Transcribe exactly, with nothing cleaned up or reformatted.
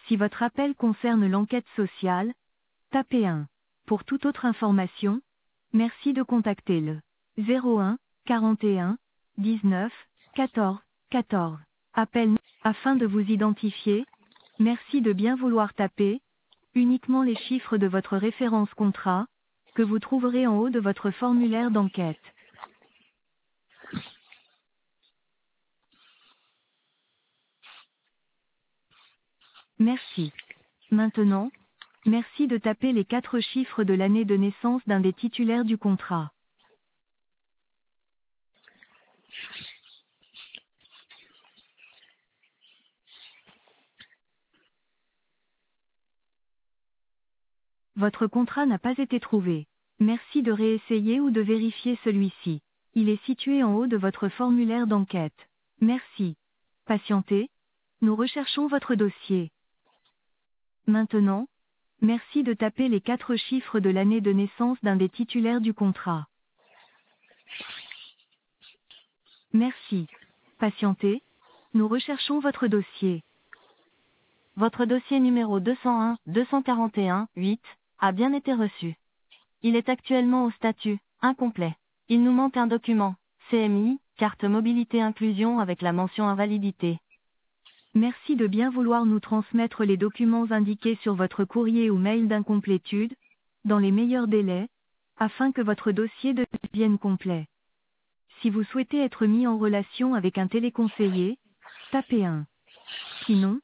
Si votre appel concerne l'enquête sociale, tapez un. Pour toute autre information, merci de contacter le zéro un quarante et un dix-neuf quatorze quatorze. Appel afin de vous identifier. Merci de bien vouloir taper uniquement les chiffres de votre référence contrat, que vous trouverez en haut de votre formulaire d'enquête. Merci. Maintenant, merci de taper les quatre chiffres de l'année de naissance d'un des titulaires du contrat. Votre contrat n'a pas été trouvé. Merci de réessayer ou de vérifier celui-ci. Il est situé en haut de votre formulaire d'enquête. Merci. Patientez. Nous recherchons votre dossier. Maintenant, merci de taper les quatre chiffres de l'année de naissance d'un des titulaires du contrat. Merci. Patientez. Nous recherchons votre dossier. Votre dossier numéro deux cent un deux cent quarante et un huit a bien été reçu. Il est actuellement au statut incomplet. Il nous manque un document, C M I, carte mobilité inclusion avec la mention invalidité. Merci de bien vouloir nous transmettre les documents indiqués sur votre courrier ou mail d'incomplétude, dans les meilleurs délais, afin que votre dossier devienne complet. Si vous souhaitez être mis en relation avec un téléconseiller, tapez un. Sinon,